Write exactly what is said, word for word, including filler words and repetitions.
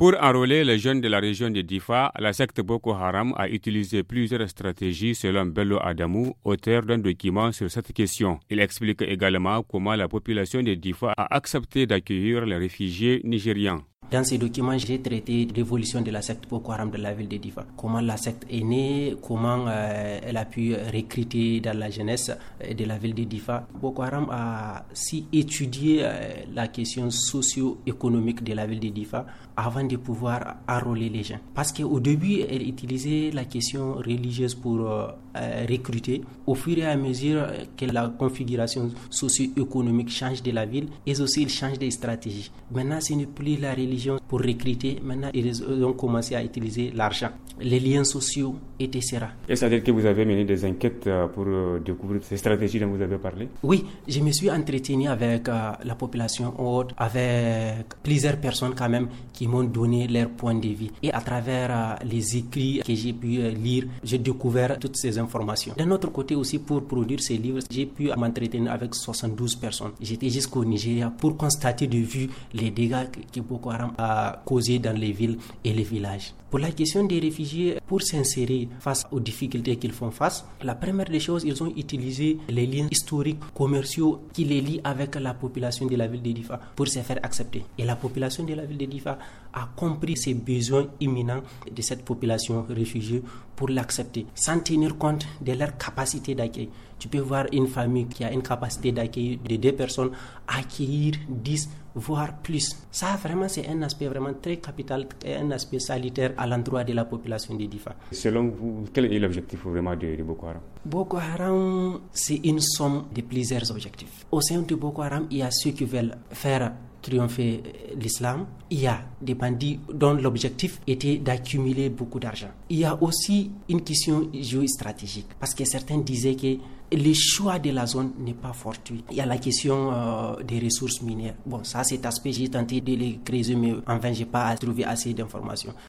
Pour enrôler les jeunes de la région de Difa, la secte Boko Haram a utilisé plusieurs stratégies selon Bello Adamou, auteur d'un document sur cette question. Il explique également comment la population de Difa a accepté d'accueillir les réfugiés nigérians. Dans ces documents, j'ai traité l'évolution de la secte Boko Haram de la ville de Difa. Comment la secte est née, comment euh, elle a pu recruter dans la jeunesse de la ville de Difa. Boko Haram a si étudié euh, la question socio-économique de la ville de Difa avant de pouvoir enrôler les gens. Parce qu'au début, elle utilisait la question religieuse pour euh, euh, recruter. Au fur et à mesure que la configuration socio-économique change de la ville, et aussi il change des stratégies. Maintenant, ce n'est plus la religion pour recruter. Maintenant, ils ont commencé à utiliser l'argent, les liens sociaux, et cetera. Et c'est-à-dire que vous avez mené des enquêtes pour découvrir ces stratégies dont vous avez parlé? Oui, je me suis entretenu avec euh, la population haute, avec plusieurs personnes quand même qui m'ont donné leur point de vue. Et à travers euh, les écrits que j'ai pu euh, lire, j'ai découvert toutes ces informations. D'un autre côté aussi, pour produire ces livres, j'ai pu m'entretenir avec soixante-douze personnes. J'étais jusqu'au Nigeria pour constater de vue les dégâts que Boko Haram a causés dans les villes et les villages. Pour la question des réfugiés, pour s'insérer face aux difficultés qu'ils font face, la première des choses, ils ont utilisé les liens historiques, commerciaux qui les lient avec la population de la ville de Difa pour se faire accepter. Et la population de la ville de Difa a compris ces besoins imminents de cette population réfugiée pour l'accepter, sans tenir compte de leur capacité d'accueil. Tu peux voir une famille qui a une capacité d'accueil de deux personnes, accueillir dix, voire plus. Ça, vraiment, c'est un aspect vraiment très capital et un aspect salutaire à l'endroit de la population de Difa. Selon vous, quel est l'objectif vraiment de, de Boko Haram? Boko Haram, c'est une somme de plusieurs objectifs. Au sein de Boko Haram, il y a ceux qui veulent faire triompher l'islam. Il y a des bandits dont l'objectif était d'accumuler beaucoup d'argent. Il y a aussi une question géostratégique, parce que certains disaient que le choix de la zone n'est pas fortuit. Il y a la question euh, des ressources minières. Bon, ça, cet aspect, j'ai tenté de les creuser, mais en vain, je n'ai pas trouvé assez d'informations.